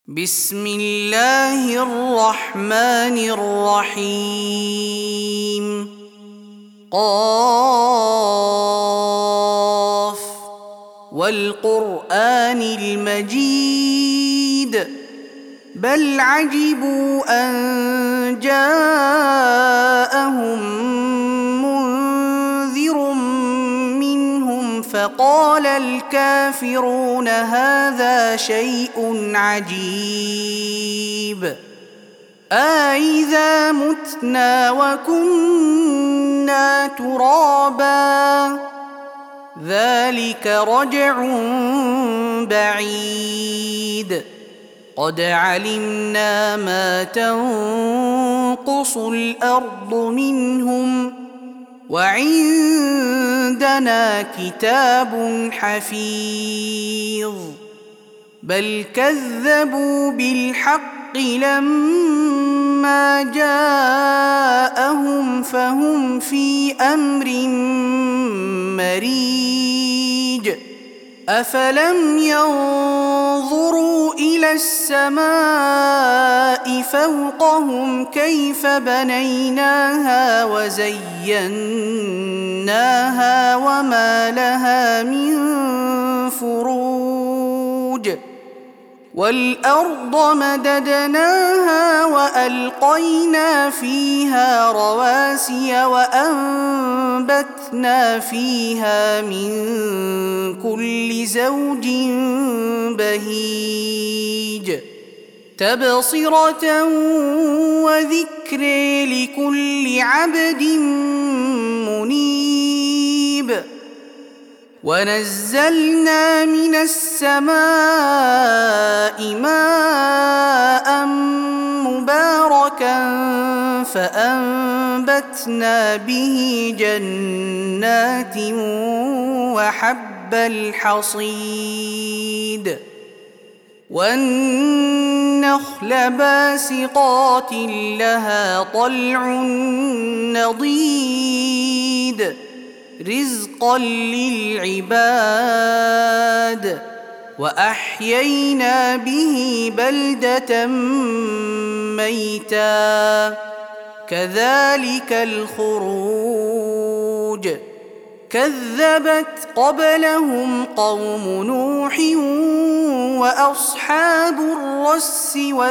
بسم الله الرحمن الرحيم. قاف والقرآن المجيد بل عجبوا أن جاءهم منذر منهم فقال الكافرون هذا شيء عجيب أإذا متنا وكنا ترابا ذلك رجع بعيد قد علمنا ما تنقص الأرض منهم وعندنا كتاب حفيظ بل كذبوا بالحق لما جاءهم فهم في أمر مريج أفلم ينظروا إلى السماء فوقهم كيف بنيناها وزيناها وما لها من فروج والأرض مددناها وألقينا فيها رواسي وأنبتنا فيها من كل زوج بهيج تبصرة وذكر لكل عبد منيب ونزلنا من السماء ماء مباركا فأنبتنا به جنات وحب الحصيد والنخل باسقات لها طلع نضيد رزقا للعباد وأحيينا به بلدة ميتا كذلك الخروج كذبت قبلهم قوم نوح وأصحاب الرس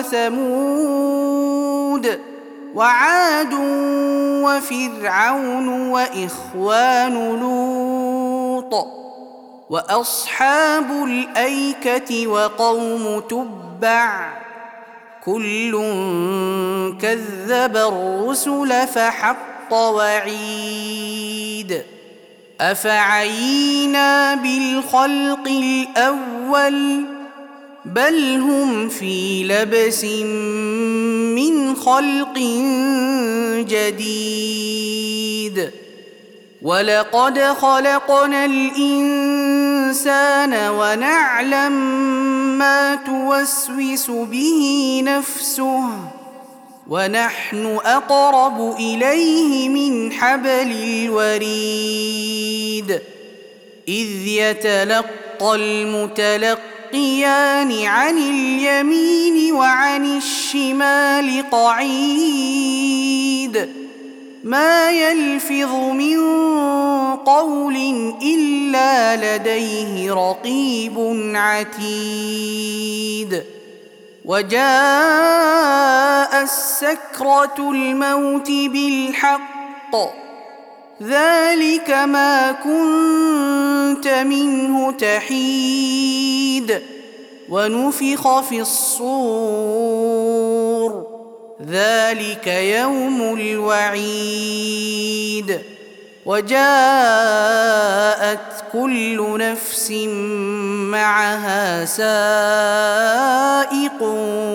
وثمود وعاد وفرعون وإخوان لوط وأصحاب الأيكة وقوم تبع كل كذب الرسل فحق وعيد أفعينا بالخلق الأول بل هم في لبس من خلق جديد ولقد خلقنا الإنسان ونعلم ما توسوس به نفسه ونحن أقرب إليه من حبل الوريد إذ يتلقى المتلقيان عن اليمين وعن الشمال قعيد ما يلفظ من قول إلا لديه رقيب عتيد وجاء السكرة الموت بالحق ذلك ما كنت منه تحيد ونفخ في الصور ذلك يوم الوعيد وجاءت كل نفس معها سائق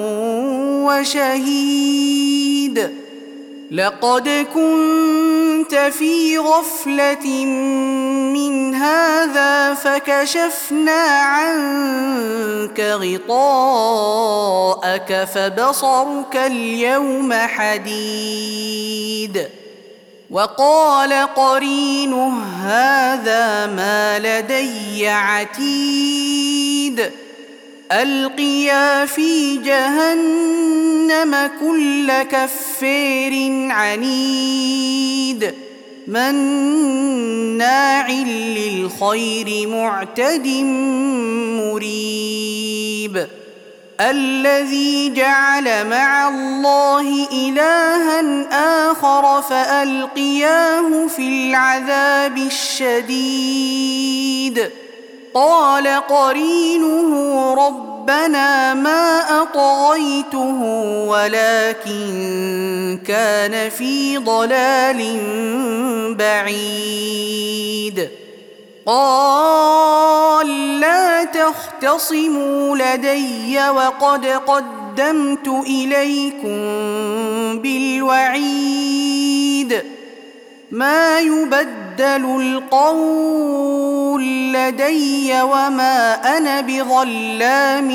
وشهيد لقد كنت في غفلة من هذا فكشفنا عنك غطاءك فبصرك اليوم حديد وقال قرينه هذا ما لدي عتيد ألقيا في جهنم كل كفار عنيد مناع للخير معتد مريب الذي جعل مع الله إلها آخر فألقياه في العذاب الشديد قال قرينه ربنا ما أطغيته ولكن كان في ضلال بعيد قال لا تختصموا لدي وقد قدمت إليكم بالوعيد ما يبدل القول لدي وما أنا بظلام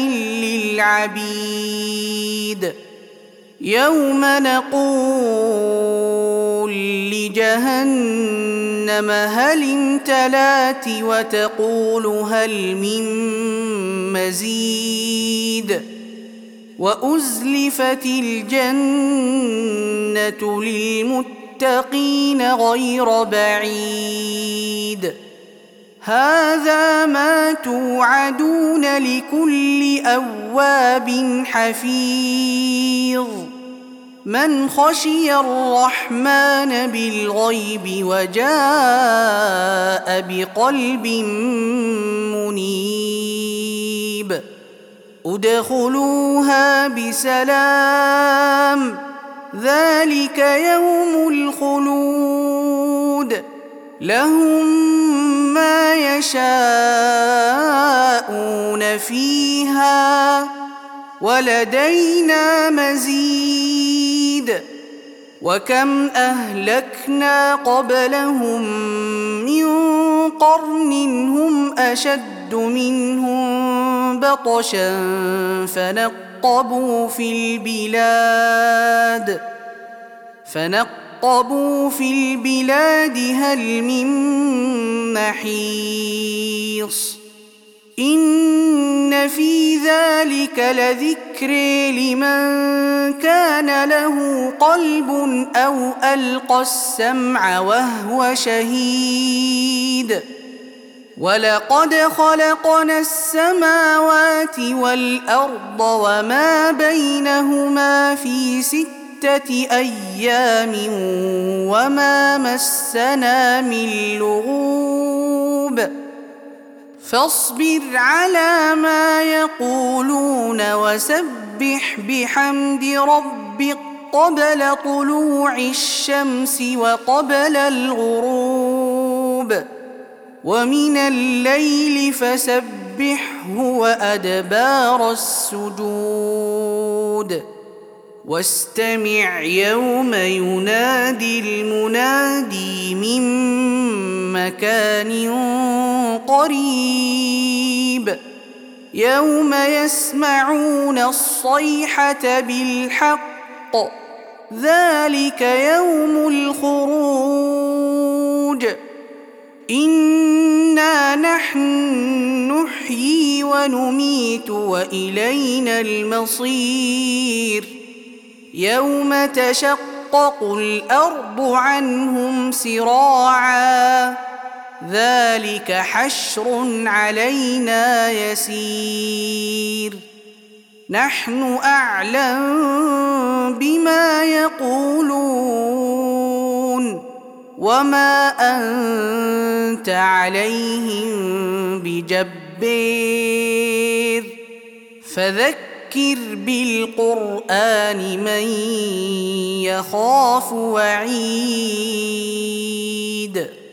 للعبيد يوم نقول لجهنم هل امتلأت وتقول هل من مزيد وأزلفت الجنة للمتقين غير بعيد هذا ما توعدون لكل أواب حفيظ من خشي الرحمن بالغيب وجاء بقلب منيب ادخلوها بسلام ذلك يوم الخلود لهم ما يشاءون فيها ولدينا مزيد وكم أهلكنا قبلهم من قرن هم أشد منهم بطشا فنقبوا في البلاد هل من محيص إن في ذلك لذكر لمن كان له قلب أو ألقى السمع وهو شهيد ولقد خلقنا السماوات والأرض وما بينهما في 6 أيام وما مسنا من لغوب فاصبر على ما يقولون وسبح بحمد ربك قبل طلوع الشمس وقبل الغروب ومن الليل فسبحه وأدبار السجود واستمع يوم ينادي المنادي من مكان قريب يوم يسمعون الصيحة بالحق ذلك يوم الخروج إنا نحن نحيي ونميت وإلينا المصير يوم تشقق الأرض عنهم سراعا ذلك حشر علينا يسير نحن أعلم بما يقولون وما أنت عليهم بجبار فذكر بالقرآن من يخاف وعيد